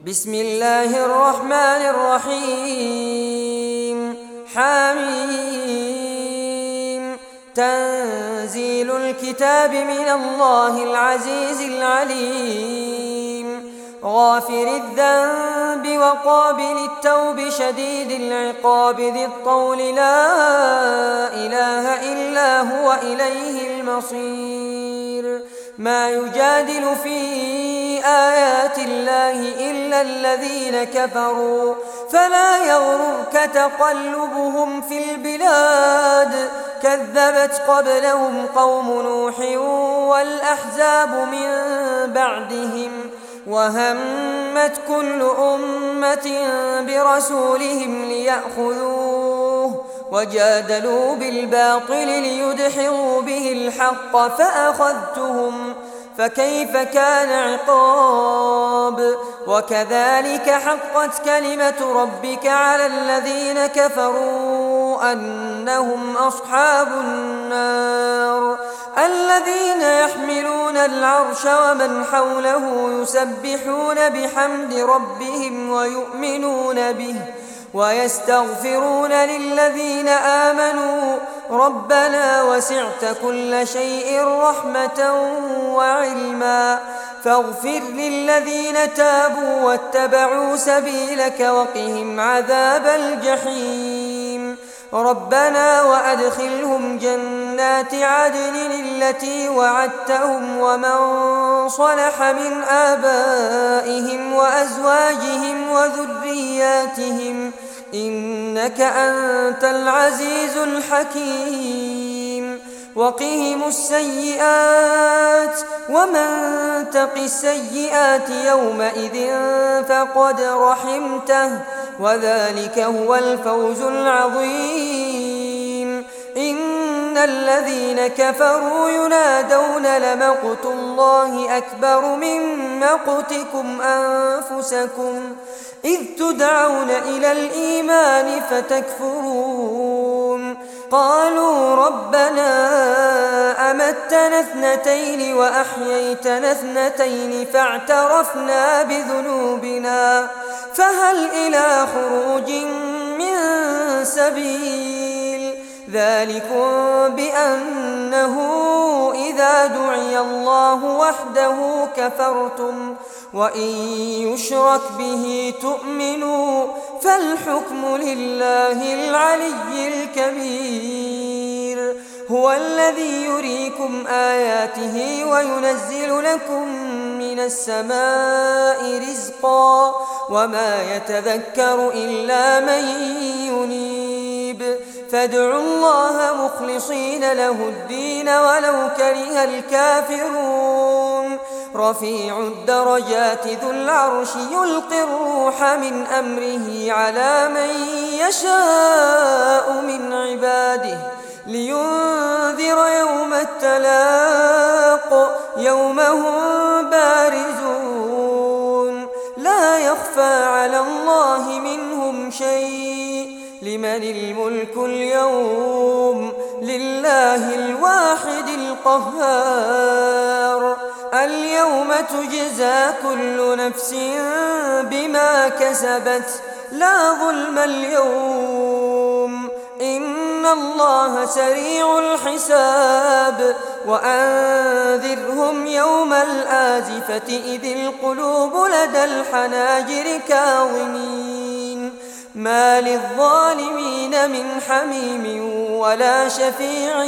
بسم الله الرحمن الرحيم. حميم. تنزيل الكتاب من الله العزيز العليم. غافر الذنب وقابل التوب شديد العقاب ذي الطول لا إله إلا هو إليه المصير. ما يجادل في آيات الله إلا الذين كفروا فلا يغررك تقلبهم في البلاد. كذبت قبلهم قوم نوح والأحزاب من بعدهم وهمت كل أمة برسولهم ليأخذوه وجادلوا بالباطل ليدحضوا به الحق فأخذتهم فكيف كان عقاب. وكذلك حقت كلمة ربك على الذين كفروا أنهم أصحاب النار. الذين يحملون العرش ومن حوله يسبحون بحمد ربهم ويؤمنون به ويستغفرون للذين آمنوا ربنا وسعت كل شيء رحمة وعلما فاغفر للذين تابوا واتبعوا سبيلك وقهم عذاب الجحيم. ربنا وأدخلهم جنات عدن التي وعدتهم ومن صلح من آبائهم وأزواجهم وذرياتهم إنك أنت العزيز الحكيم. وقهم السيئات ومن تق السيئات يومئذ فقد رحمته وذلك هو الفوز العظيم. إن الذين كفروا ينادون لمقت الله أكبر من مقتكم أنفسكم إذ تدعون إلى الإيمان فتكفرون. قالوا ربنا أمتنا اثنتين وأحييتنا اثنتين فاعترفنا بذنوبنا فهل إلى خروج من سبيل. ذلكم بأنه إذا دعي الله وحده كفرتم وإن يشرك به تؤمنوا فالحكم لله العلي الكبير. هو الذي يريكم آياته وينزل لكم من السماء رزقا وما يتذكر إلا من ينيب. فادعوا الله مخلصين له الدين ولو كره الكافرون. رفيع الدرجات ذو العرش يلقي الروح من أمره على من يشاء من عباده لينذر يوم التلاق يوم هم بارزون لا يخفى على الله منهم شيء. لمن الملك اليوم لله الواحد القهار. اليوم تجزى كل نفس بما كسبت لا ظلم اليوم إن الله سريع الحساب. وأنذرهم يوم الآزفة إذ القلوب لدى الحناجر كاظمين ما للظالمين من حميم ولا شفيع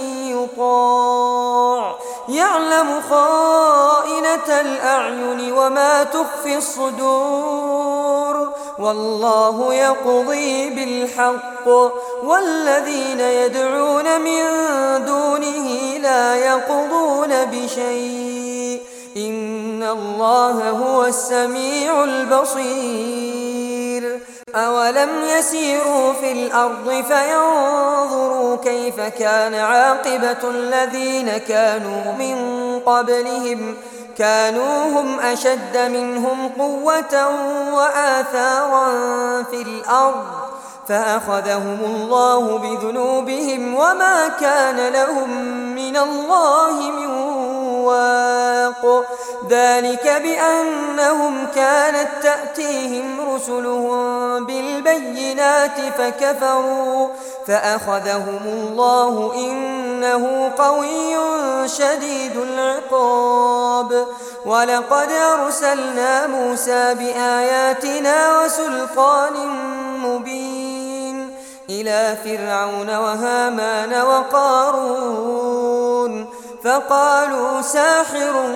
يطاع. يعلم خائنة الأعين وما تخفي الصدور والله يقضي بالحق والذين يدعون من دونه لا يقضون بشيء إن الله هو السميع البصير. أولم يسيروا في الأرض فينظروا كيف كان عاقبة الذين كانوا من قبلهم كانوا هم أشد منهم قوة وآثارا في الأرض فأخذهم الله بذنوبهم وما كان لهم من الله من الواق ذلك بأنهم كانت تأتيهم رسلهم بالبينات فكفروا فأخذهم الله إنه قوي شديد العقاب ولقد أرسلنا موسى بآياتنا وسلطان مبين إلى فرعون وهامان وقارون فقالوا ساحر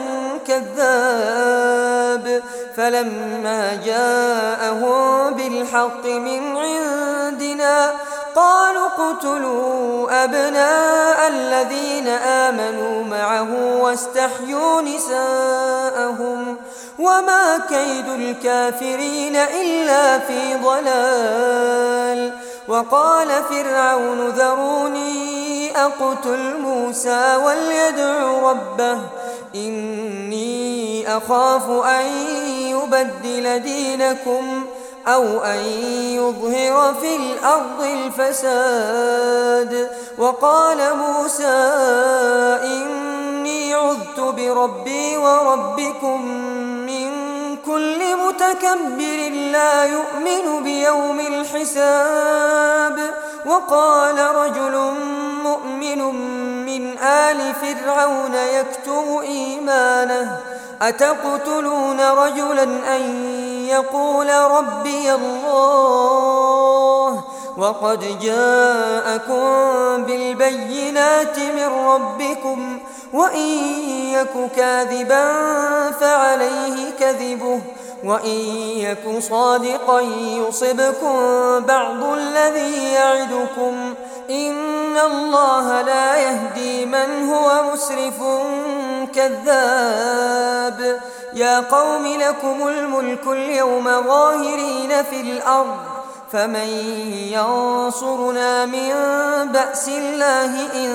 كذاب فلما جاءهم بالحق من عندنا قالوا اقتلوا أبناء الذين آمنوا معه واستحيوا نساءهم وما كيد الكافرين إلا في ضلال وقال فرعون ذروني أقتل موسى وليدع ربه إني أخاف أن يبدل دينكم أو أن يظهر في الأرض الفساد وقال موسى إني عذت بربي وربكم من كل متكبر لا يؤمن بيوم الحساب وقال رجل مؤمن من آل فرعون يكتم إيمانه أتقتلون رجلا أن يقول ربي الله وقد جاءكم بالبينات من ربكم وإن يك كاذبا فعليه كذبه وإن يك صادقا يصبكم بعض الذي يعدكم إن الله لا يهدي من هو مسرف كذاب يا قوم لكم الملك اليوم ظاهرين في الأرض فمن ينصرنا من بأس الله إن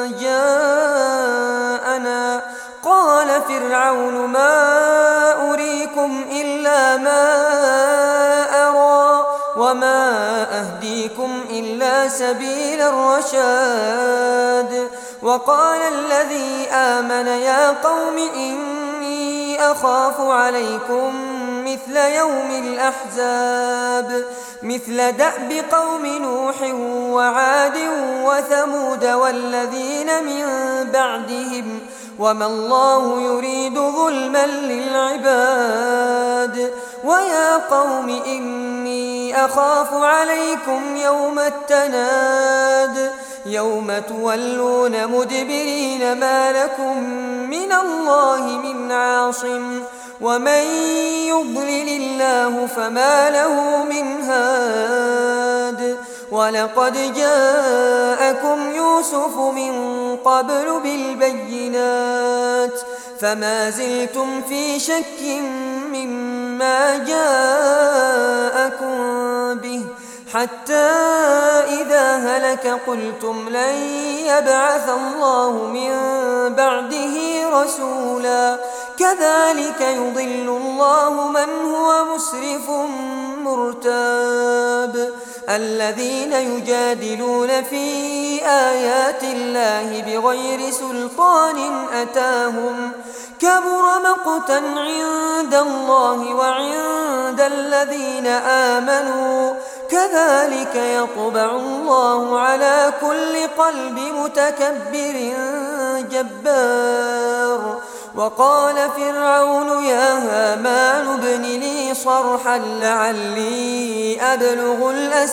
جاءنا قال فرعون ما أريكم إلا ما أرى وما أهديكم إلا سبيل الرشاد وقال الذي آمن يا قوم إني أخاف عليكم مثل يوم الأحزاب مثل دأب قوم نوح وعاد وثمود والذين من بعدهم وما الله يريد ظلما للعباد ويا قوم إني أخاف عليكم يوم التناد يوم تولون مدبرين ما لكم من الله من عاصم ومن يضلل الله فما له من هاد ولقد جاءكم يوسف من قبل بالبينات فما زلتم في شك مما جاءكم به حتى إذا هلك قلتم لن يبعث الله من بعده رسولا كذلك يضل الله من هو مسرف مرتاب الذين يجادلون في آيات الله بغير سلطان أتاهم كبر مقتا عند الله وعند الذين آمنوا كذلك يطبع الله على كل قلب متكبر جبار وقال فرعون يا هامان ابن لي صرحا لعلي أبلغ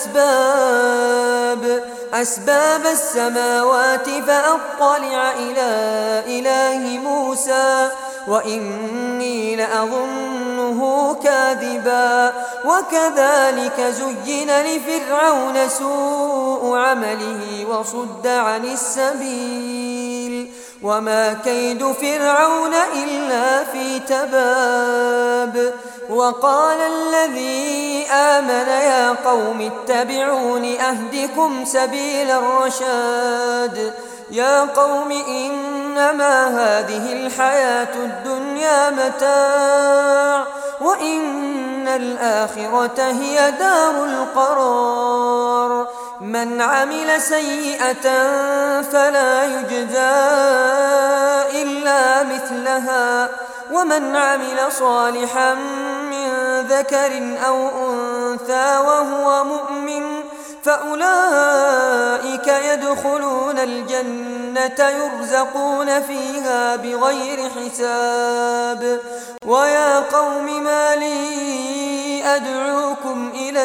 أسباب السماوات فأطلع إلى إله موسى وإني لأظنه كاذبا وكذلك زين لفرعون سوء عمله وصد عن السبيل وما كيد فرعون إلا في تباب وقال الذي آمن يا قوم اتبعون أهدكم سبيل الرشاد يا قوم إنما هذه الحياة الدنيا متاع وإن الآخرة هي دار القرار من عمل سيئة فلا يجزى إلا مثلها ومن عمل صالحا من ذكر أو أنثى وهو مؤمن فأولئك يدخلون الجنة يرزقون فيها بغير حساب. ويا قوم ما لي أدعوكم إلى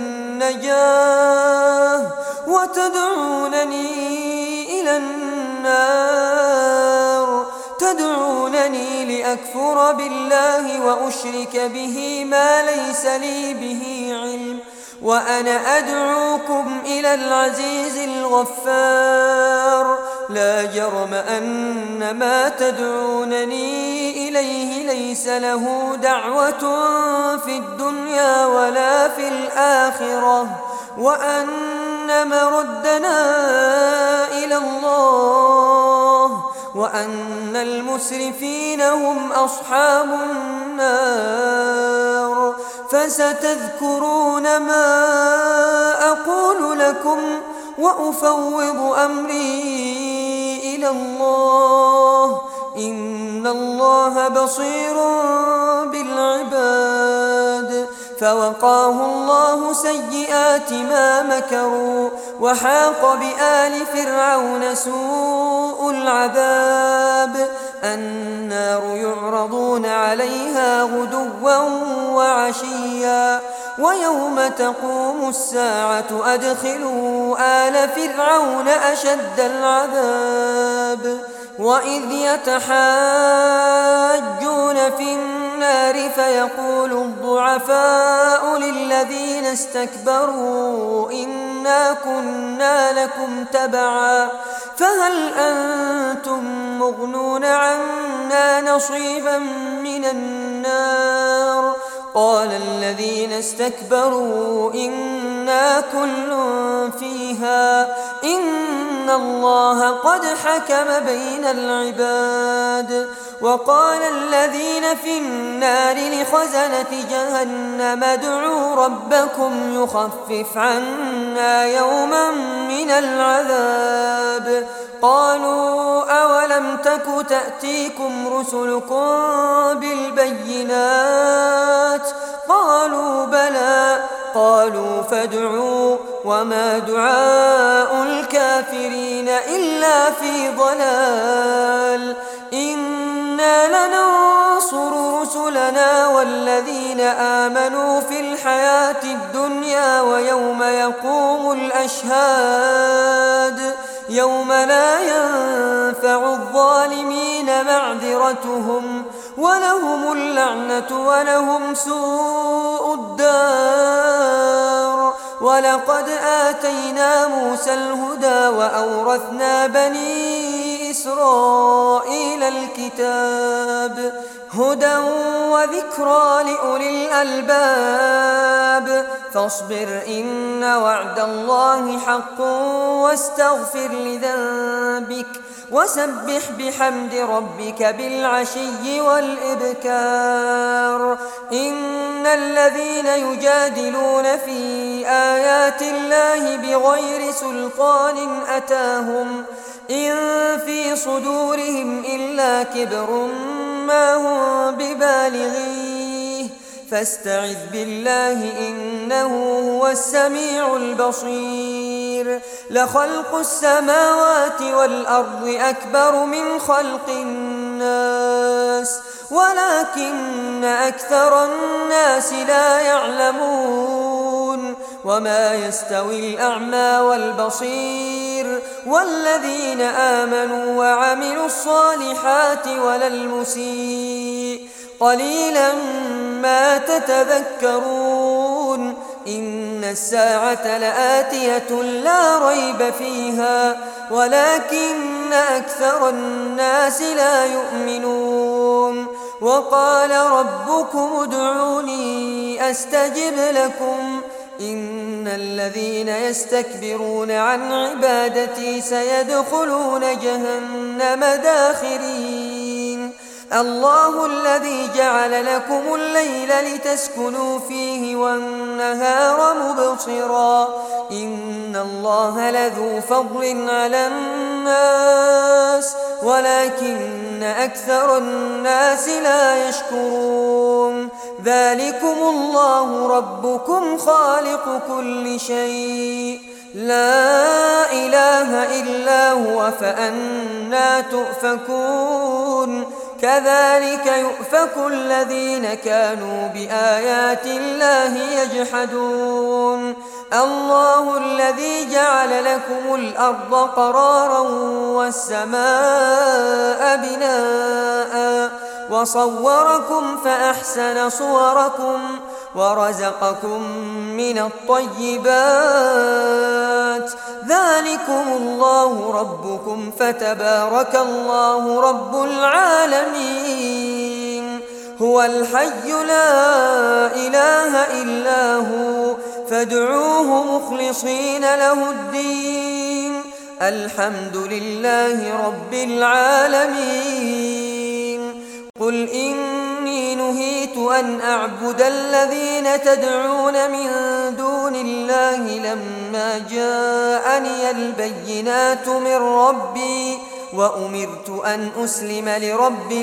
النجاة وتدعونني إلى النار تدعونني لأكفر بالله وأشرك به ما ليس لي به علم وأنا أدعوكم إلى العزيز الغفار. لا جرم أن ما تدعونني إليه ليس له دعوة في الدنيا ولا في الآخرة وأن مردنا إلى الله وأن المسرفين هم أصحاب النار. فستذكرون ما أقول لكم وأفوض أمري إلى الله إن الله بصير بالعباد. فوقاه الله سيئات ما مكروا وحاق بآل فرعون سوء العذاب. النار يعرضون عليها غدوا وعشيا ويوم تقوم الساعة أدخلوا آل فرعون أشد العذاب. وإذ يتحاجون في النار فيقول الضعفاء للذين استكبروا إنا كنا لكم تبعا فهل أنتم مغنون عنا نصيبا من النار. قال الذين استكبروا إنا كل فيها إن الله قد حكم بين العباد. وقال الذين في النار لخزنة جهنم ادعوا ربكم يخفف عنا يوما من العذاب. قالوا أولم تك تأتيكم رسلكم بالبينات قالوا بلى قالوا فادعوا وما دعاء الكافرين إلا في ضلال. إنا لننصر رسلنا والذين آمنوا في الحياة الدنيا ويوم يقوم الأشهاد يوم لا ينفع الظالمين معذرتهم ولهم اللعنة ولهم سوء الدار. ولقد آتينا موسى الهدى وأورثنا بني إسرائيل الكتاب هدى وذكرى لأولي الألباب. فاصبر إن وعد الله حق واستغفر لذنبك وسبح بحمد ربك بالعشي والإبكار. إن الذين يجادلون في آيات الله بغير سلطان أتاهم إن في صدورهم إلا كبر ما هم ببالغيه فاستعذ بالله إنه هو السميع البصير. لخلق السماوات والأرض أكبر من خلق الناس ولكن أكثر الناس لا يعلمون. وما يستوي الأعمى والبصير والذين آمنوا وعملوا الصالحات ولا المسيء قليلا ما تتذكرون. إن الساعة لآتية لا ريب فيها ولكن أكثر الناس لا يؤمنون. وقال ربكم ادعوني أستجب لكم إن الذين يستكبرون عن عبادتي سيدخلون جهنم داخرين. الله الذي جعل لكم الليل لتسكنوا فيه والنهار مبصرا إن الله لذو فضل على الناس ولكن أكثر الناس لا يشكرون ذلكم الله ربكم خالق كل شيء لا إله إلا هو فأنى تؤفكون كذلك يؤفك الذين كانوا بآيات الله يجحدون الله الذي جعل لكم الأرض قرارا والسماء بناء وصوركم فأحسن صوركم ورزقكم من الطيبات ذلكم الله ربكم فتبارك الله رب العالمين هو الحي لا إله إلا هو فادعوه مخلصين له الدين الحمد لله رب العالمين قل إني نهيت أن أعبد الذين تدعون من دون الله لما جاءني البينات من ربي وأمرت أن أسلم لرب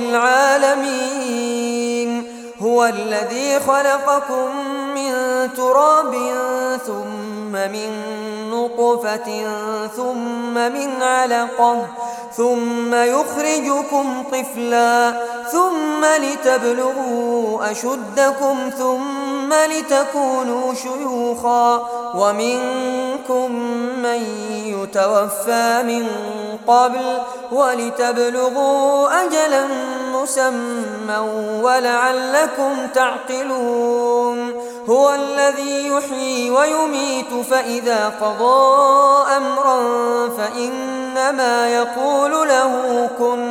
العالمين هو الذي خلقكم من تراب ثم من نطفة ثم من علقة ثم يخرجكم طفلا ثم لتبلغوا أشدكم ثم لتكونوا شيوخا ومنكم من يتوفى من قبل ولتبلغوا أجلا مسمى ولعلكم تعقلون هو الذي يحيي ويميت فإذا قضى أمرا فإنما يقول له كن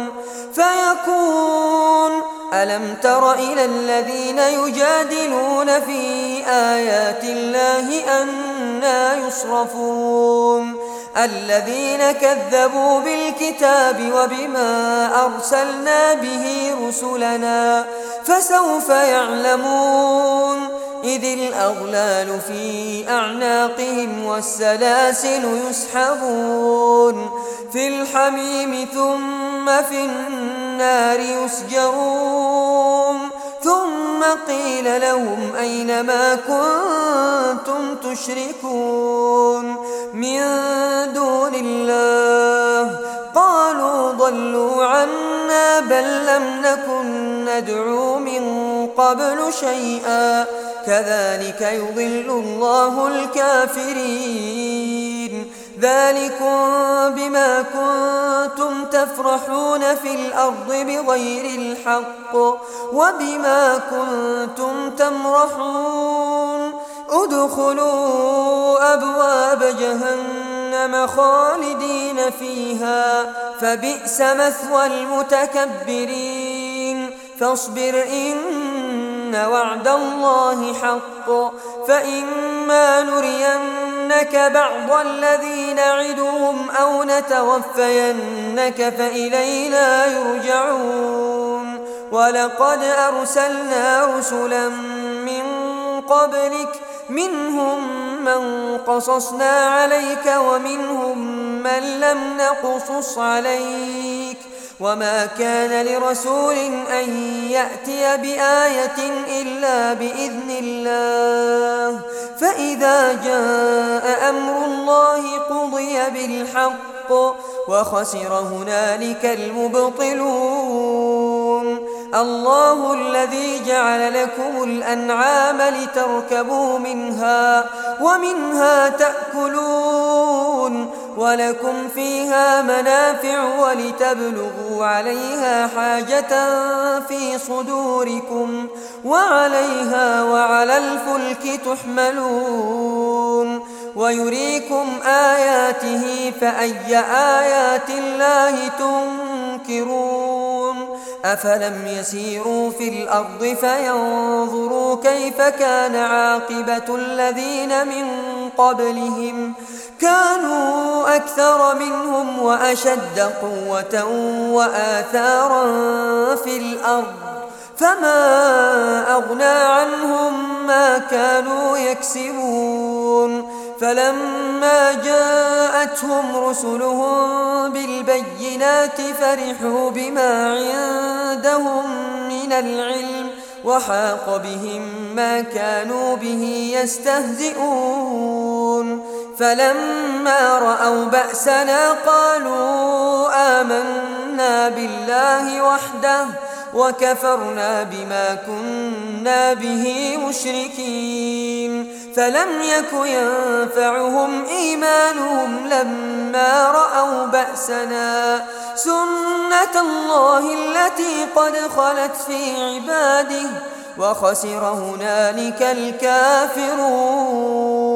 فيكون ألم تر إلى الذين يجادلون في آيات الله أنى يصرفون الذين كذبوا بالكتاب وبما أرسلنا به رسلنا فسوف يعلمون إذ الأغلال في أعناقهم والسلاسل يسحبون في الحميم ثم في النار يسجرون ثم قيل لهم أين ما كنتم تشركون من دون الله قالوا ضلوا عنا بل لم نكن ندعو من قبل شيئا كذلك يضل الله الكافرين ذلكم بما كنتم تفرحون في الأرض بغير الحق وبما كنتم تمرحون ادخلوا أبواب جهنم خالدين فيها فبئس مثوى المتكبرين فاصبر إن وعد الله حق فإما نرينك بعض الذي نعدهم أو نتوفينك فإلينا يرجعون ولقد أرسلنا رسلا من قبلك منهم من قصصنا عليك ومنهم من لم نقصص عليك وما كان لرسول أن يأتي بآية إلا بإذن الله فإذا جاء أمر الله قضي بالحق وخسر هنالك المبطلون الله الذي جعل لكم الأنعام لتركبوا منها ومنها تأكلون ولكم فيها منافع ولتبلغوا عليها حاجة في صدوركم وعليها وعلى الفلك تحملون ويريكم آياته فأي آيات الله تنكرون أفلم يسيروا في الأرض فينظروا كيف كان عاقبة الذين من قبلهم كانوا أكثر منهم وأشد قوة وآثارا في الأرض فما أغنى عنهم ما كانوا يكسبون فلما جاءتهم رسلهم بالبينات فرحوا بما عندهم من العلم وحاق بهم ما كانوا به يستهزئون فلما رأوا بأسنا قالوا آمنا بالله وحده وكفرنا بما كنا به مشركين فلم يك ينفعهم إيمانهم لما رأوا بأسنا سنة الله التي قد خلت في عباده وخسر هنالك الكافرون.